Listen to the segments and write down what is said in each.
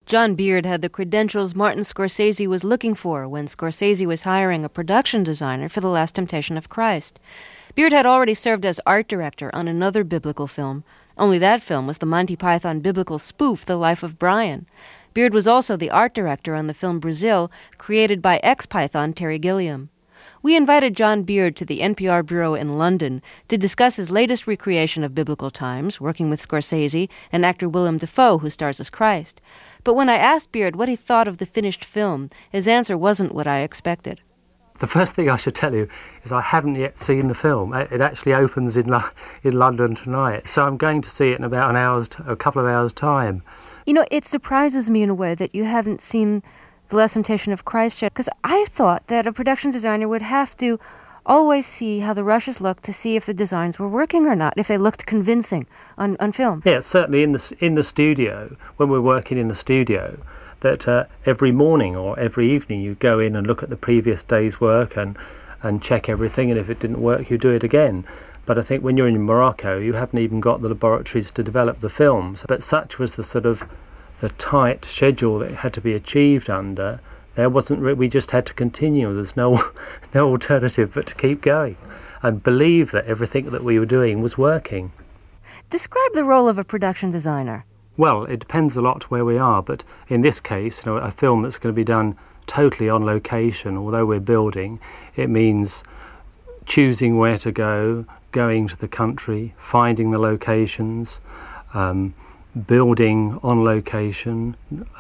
John Beard had the credentials Martin Scorsese was looking for when Scorsese was hiring a production designer for The Last Temptation of Christ. Beard had already served as art director on another biblical film, only that film was the Monty Python biblical spoof, The Life of Brian. Beard was also the art director on the film Brazil, created by ex-Python Terry Gilliam. We invited John Beard to the NPR bureau in London to discuss his latest recreation of biblical times, working with Scorsese and actor Willem Dafoe, who stars as Christ. But when I asked Beard what he thought of the finished film, his answer wasn't what I expected. The first thing I should tell you is I haven't yet seen the film. It actually opens in London tonight, so I'm going to see it in about a couple of hours' time. You know, it surprises me in a way that you haven't seen The Last Temptation of Christ yet, because I thought that a production designer would have to always see how the rushes looked to see if the designs were working or not, if they looked convincing on film. Yeah, certainly in the studio, when we're working in the studio, that every morning or every evening you go in and look at the previous day's work and check everything, and if it didn't work, you do it again. But I think when you're in Morocco, you haven't even got the laboratories to develop the films. But such was the sort of the tight schedule that had to be achieved under. We just had to continue. There's no alternative but to keep going and believe that everything that we were doing was working. Describe the role of a production designer. Well, it depends a lot where we are, but in this case, a film that's going to be done totally on location, although we're building, it means choosing where to go, going to the country, finding the locations, building on location,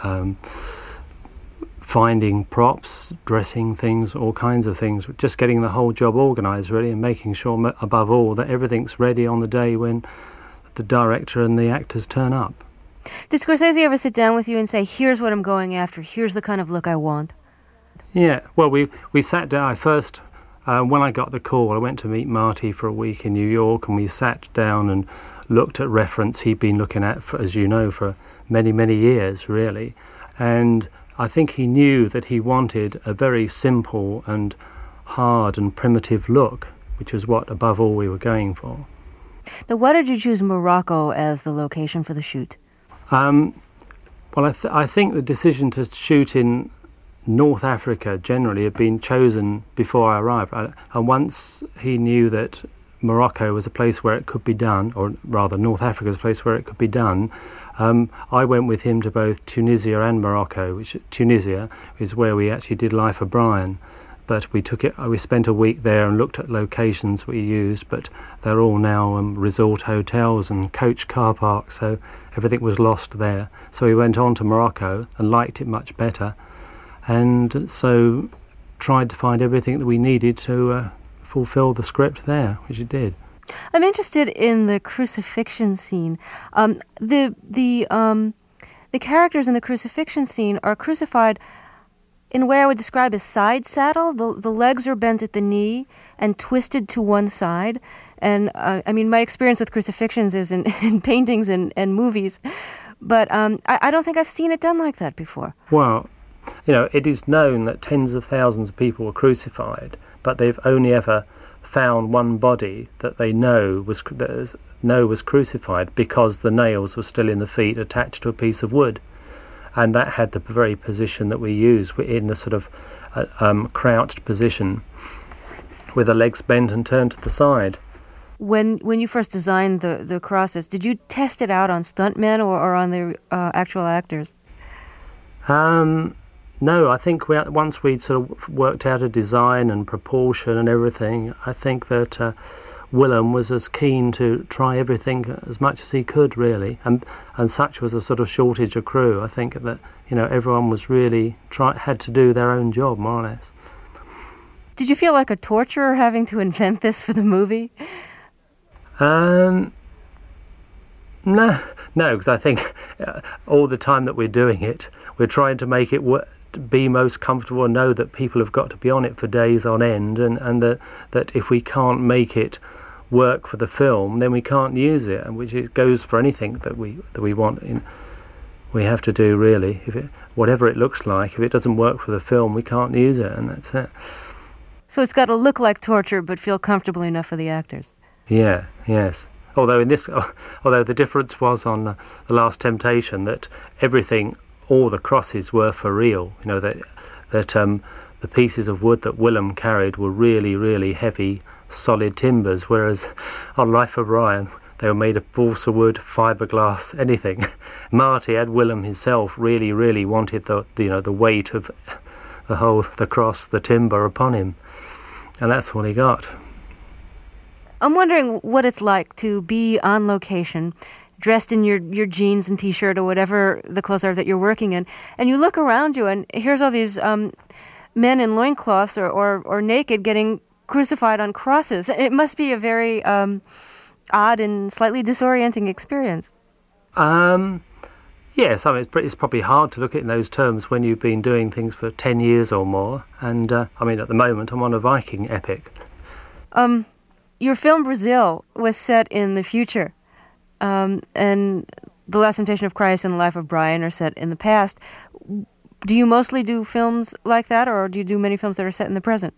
finding props, dressing things, all kinds of things, just getting the whole job organised really, and making sure above all that everything's ready on the day when the director and the actors turn up. Did Scorsese ever sit down with you and say, here's what I'm going after, here's the kind of look I want? Yeah, well, we sat down. When I got the call, I went to meet Marty for a week in New York, and we sat down and looked at reference he'd been looking at, as you know, for many, many years, really. And I think he knew that he wanted a very simple and hard and primitive look, which was what, above all, we were going for. Now, why did you choose Morocco as the location for the shoot? Well, I think the decision to shoot in North Africa generally had been chosen before I arrived. And once he knew that Morocco was a place where it could be done, or rather North Africa was a place where it could be done, I went with him to both Tunisia and Morocco, which Tunisia is where we actually did Life of Brian. But we spent a week there and looked at locations we used, but they're all now resort hotels and coach car parks, so everything was lost there. So we went on to Morocco and liked it much better, and so tried to find everything that we needed to fulfill the script there, which it did. I'm interested in the crucifixion scene. The characters in the crucifixion scene are crucified in a way I would describe as side saddle. The legs are bent at the knee and twisted to one side. And my experience with crucifixions is in paintings and movies, but I don't think I've seen it done like that before. Well, it is known that tens of thousands of people were crucified, but they've only ever found one body that they know was crucified because the nails were still in the feet attached to a piece of wood. And that had the very position that we use. We're in the sort of crouched position with the legs bent and turned to the side. When you first designed the crosses, did you test it out on stuntmen or on the actual actors? No, I think once we'd sort of worked out a design and proportion and everything, I think that Willem was as keen to try everything as much as he could, really, and such was a sort of shortage of crew. I think that everyone was really had to do their own job, more or less. Did you feel like a torturer having to invent this for the movie? No, because I think all the time that we're doing it, we're trying to make it be most comfortable and know that people have got to be on it for days on end, and that if we can't make it work for the film, then we can't use it, and which it goes for anything that we want. We have to do, really. Whatever it looks like, if it doesn't work for the film, we can't use it, and that's it. So it's got to look like torture, but feel comfortable enough for the actors. Yeah. Yes. Although the difference was on The Last Temptation that everything, all the crosses were for real. That the pieces of wood that Willem carried were really, really heavy, solid timbers, whereas on Life of Brian, they were made of balsa wood, fiberglass, anything. Marty and Willem himself really, really wanted the weight of the cross, the timber upon him, and that's what he got. I'm wondering what it's like to be on location, dressed in your jeans and T-shirt or whatever the clothes are that you're working in, and you look around you and here's all these men in loincloths or naked getting crucified on crosses. It must be a very odd and slightly disorienting experience. Yes, I mean, it's probably hard to look at it in those terms when you've been doing things for 10 years or more. And, I mean, at the moment, I'm on a Viking epic. Your film Brazil was set in the future. And The Last Temptation of Christ and The Life of Brian are set in the past. Do you mostly do films like that, or do you do many films that are set in the present?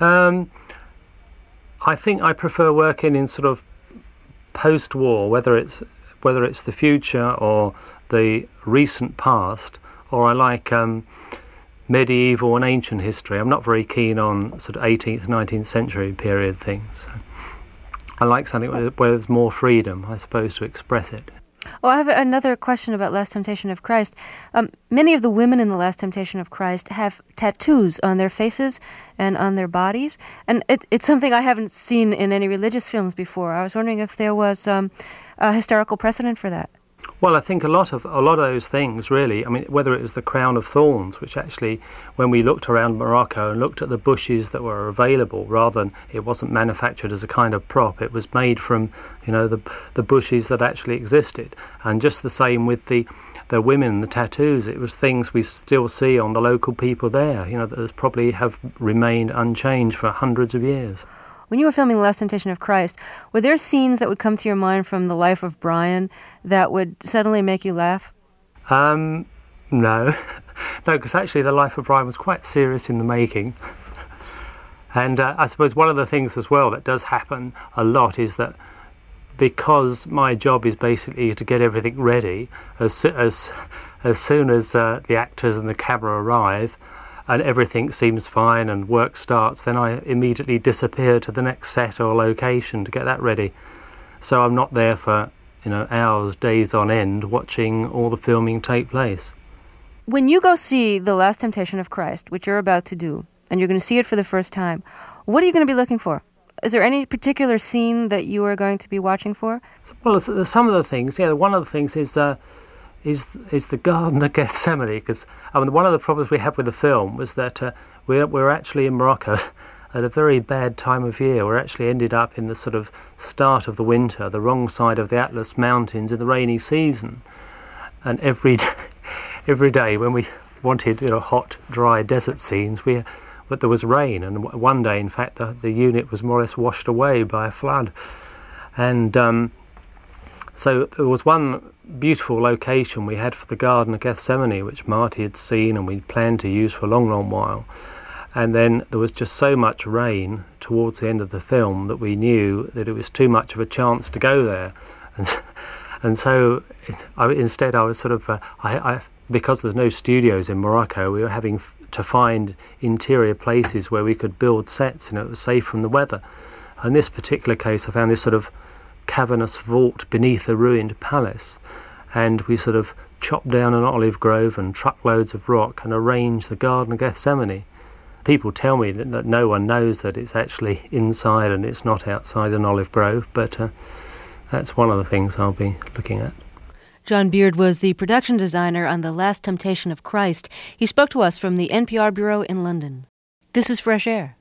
I think I prefer working in sort of post-war, whether it's the future or the recent past, or I like medieval and ancient history. I'm not very keen on sort of 18th, 19th century period things. I like something where there's more freedom, I suppose, to express it. Well, I have another question about Last Temptation of Christ. Many of the women in The Last Temptation of Christ have tattoos on their faces and on their bodies, and it's something I haven't seen in any religious films before. I was wondering if there was a historical precedent for that. Well, I think a lot of those things, really, I mean, whether it was the crown of thorns, which actually, when we looked around Morocco and looked at the bushes that were available, rather than it wasn't manufactured as a kind of prop, it was made from, the bushes that actually existed. And just the same with the women, the tattoos, it was things we still see on the local people there, that probably have remained unchanged for hundreds of years. When you were filming The Last Temptation of Christ, were there scenes that would come to your mind from The Life of Brian that would suddenly make you laugh? No. No, because actually The Life of Brian was quite serious in the making. And I suppose one of the things as well that does happen a lot is that because my job is basically to get everything ready, as soon as the actors and the camera arrive, and everything seems fine and work starts, then I immediately disappear to the next set or location to get that ready. So I'm not there for, hours, days on end watching all the filming take place. When you go see The Last Temptation of Christ, which you're about to do, and you're going to see it for the first time, what are you going to be looking for? Is there any particular scene that you are going to be watching for? Well, some of the things, one of the things is the Garden of Gethsemane, because one of the problems we had with the film was that we're actually in Morocco at a very bad time of year. We're actually ended up in the sort of start of the winter, the wrong side of the Atlas Mountains in the rainy season, and every day when we wanted hot, dry desert scenes, but there was rain, and one day, in fact, the unit was more or less washed away by a flood, and so there was one beautiful location we had for the Garden of Gethsemane, which Marty had seen and we'd planned to use for a long, long while. And then there was just so much rain towards the end of the film that we knew that it was too much of a chance to go there. And so instead I was sort of, because there's no studios in Morocco, we were having to find interior places where we could build sets and it was safe from the weather. In this particular case, I found this sort of cavernous vault beneath a ruined palace, and we sort of chopped down an olive grove and truckloads of rock and arranged the Garden of Gethsemane. People tell me that no one knows that it's actually inside and it's not outside an olive grove, but that's one of the things I'll be looking at. John Beard was the production designer on The Last Temptation of Christ. He spoke to us from the NPR Bureau in London. This is Fresh Air.